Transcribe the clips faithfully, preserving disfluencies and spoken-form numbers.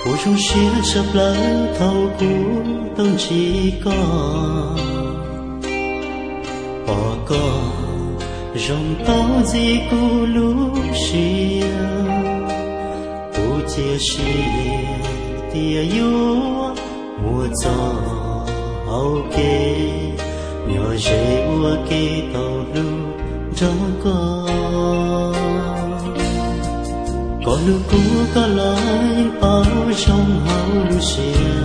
cô trong xía sập lỡ thâu cũ tông chỉ có bỏ có rong tao gì cô lúc xia cô chia xia tia yêu mùa gió hậu kê nhỏ dễ ua kê tàu lưu đó có có lúc cũ có lại bao trong hậu lưu xia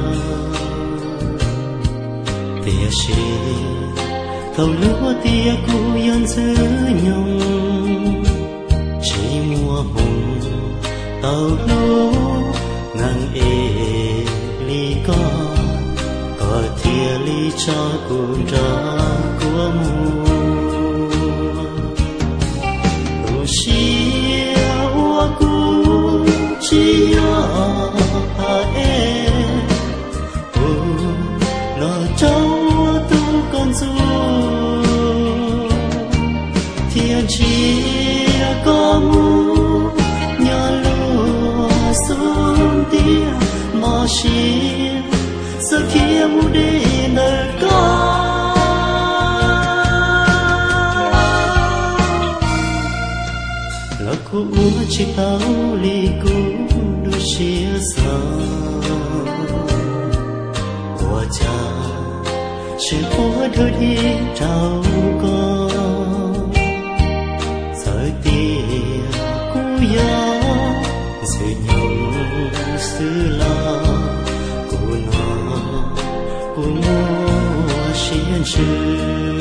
tia xia thầu lúa tia cô yên giữ nhung chỉ mùa hùng tàu lúa ngang ê ly có có tia ly cho cô ra của mùa cô xia ua cô chỉ ở hà em cô nó trâu tu con du thiên chia có mu nhỏ lúa xuống tia mò xia giờ kia mu đi nơi có là cô úa chỉ tao li cô đôi xia xa của cha sự phố đôi đi trao có giờ tia cú gió sự nhung sự lo cô nó cô mua xiên sư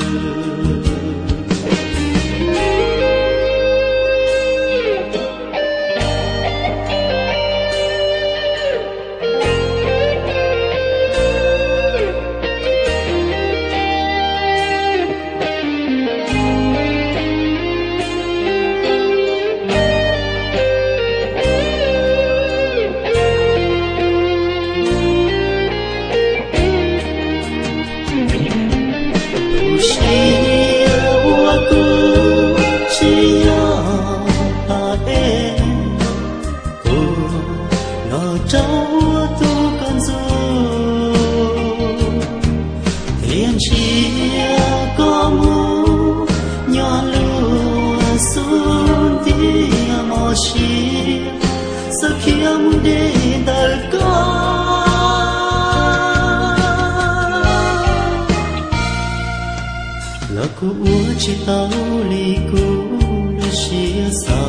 là cô úa chỉ tao li cô đôi xia xa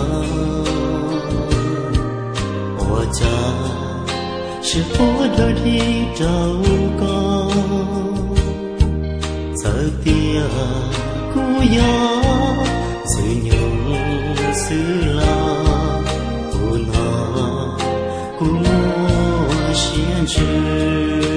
ủa cha sự phố đôi đi trâu có giờ tia cú gió sự nhung sự lo cô nó cô mua xiên chữ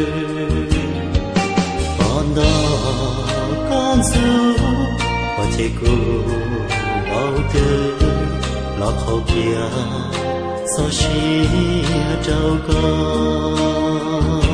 con đó con du và chế cô bao tư lọt hậu kia sao xia trâu con